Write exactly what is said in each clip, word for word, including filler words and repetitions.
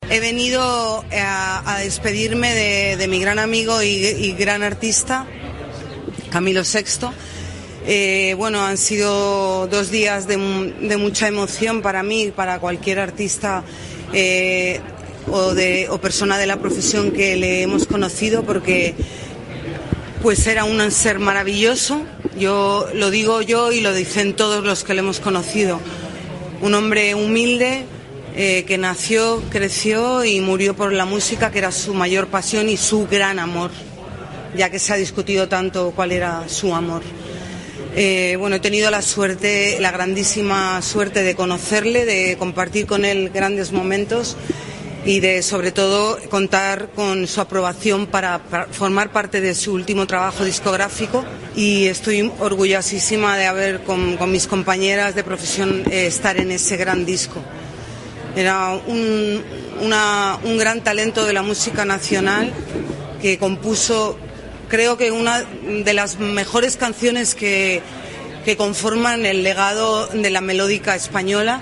He venido a, a despedirme de, de mi gran amigo y, y gran artista, Camilo Sexto. Eh, bueno, han sido dos días de, de mucha emoción para mí, para cualquier artista eh, o, de, o persona de la profesión que le hemos conocido, porque pues era un ser maravilloso. Yo lo digo yo y lo dicen todos los que le hemos conocido. Un hombre humilde, eh, que nació, creció y murió por la música, que era su mayor pasión y su gran amor, ya que se ha discutido tanto cuál era su amor. Eh, bueno, he tenido la suerte, la grandísima suerte de conocerle, de compartir con él grandes momentos y de, sobre todo, contar con su aprobación para, para formar parte de su último trabajo discográfico, y estoy orgullosísima de haber, con, con mis compañeras de profesión, eh, estar en ese gran disco. Era un, una, un gran talento de la música nacional que compuso, creo que una de las mejores canciones que, que conforman el legado de la melódica española,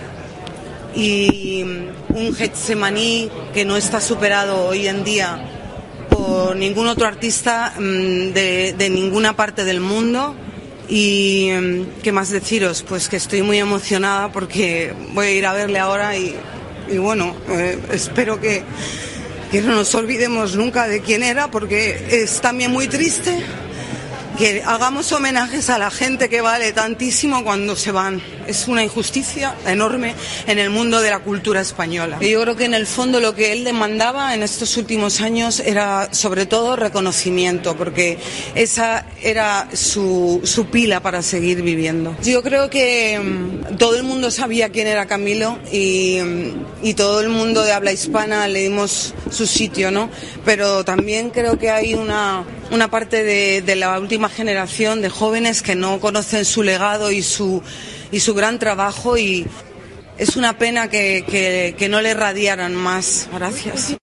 y un Getsemaní que no está superado hoy en día por ningún otro artista de, de ninguna parte del mundo. Y qué más deciros, pues que estoy muy emocionada porque voy a ir a verle ahora y, y bueno, eh, espero que, que no nos olvidemos nunca de quién era, porque es también muy triste que hagamos homenajes a la gente que vale tantísimo cuando se van. Es una injusticia enorme en el mundo de la cultura española. Y yo creo que en el fondo lo que él demandaba en estos últimos años era sobre todo reconocimiento, porque esa era su, su pila para seguir viviendo. Yo creo que um, todo el mundo sabía quién era Camilo y, um, y todo el mundo de habla hispana le dimos su sitio, ¿no? Pero también creo que hay una, una parte de, de la última generación de jóvenes que no conocen su legado y su, y su gran trabajo, y es una pena que, que, que no le radiaran más. Gracias.